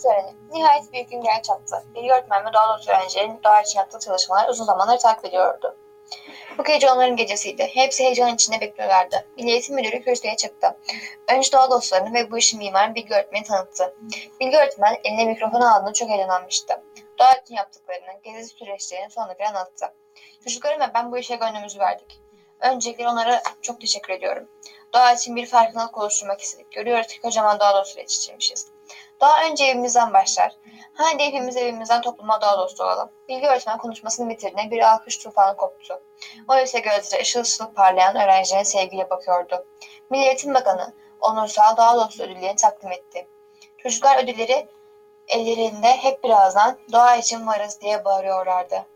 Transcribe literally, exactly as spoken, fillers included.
töreni. Nihayet büyük gün geldi çattı. Bilgi öğretmen ve doğa dostu öğrencilerin doğa için yaptığı çalışmalar uzun zamandır takip ediyordu. Bu gece onların gecesiydi. Hepsi heyecan içinde bekliyorlardı. Milli Eğitim Müdürü kürsüye çıktı. Önce doğa dostlarını ve bu işin mimarı Bilgi öğretmeni tanıttı. Bilgi öğretmen eline mikrofon aldığında çok heyecanlanmıştı. Doğa için yaptıklarını, gezi süreçlerini sonraları anlattı. Çocuklarım ve ben bu işe gönlümüzü verdik. Öncelikle onlara çok teşekkür ediyorum. Doğa için bir farkındalık oluşturmak istedik. Görüyoruz ki kocaman doğa dostu yetiştirmişiz. Doğa önce evimizden başlar. Hadi hepimiz evimizden topluma doğa dostu olalım. Bilgi öğretmen konuşmasını bitirdiğinde bir alkış tufanı koptu. Oysa gözleri ışıl ışıl parlayan öğrencilerin sevgiyle bakıyordu. Milli Eğitim Bakanı onursal doğa dostu ödüllerini takdim etti. Çocuklar ödülleri ellerinde hep birazdan doğa için varız diye bağırıyorlardı.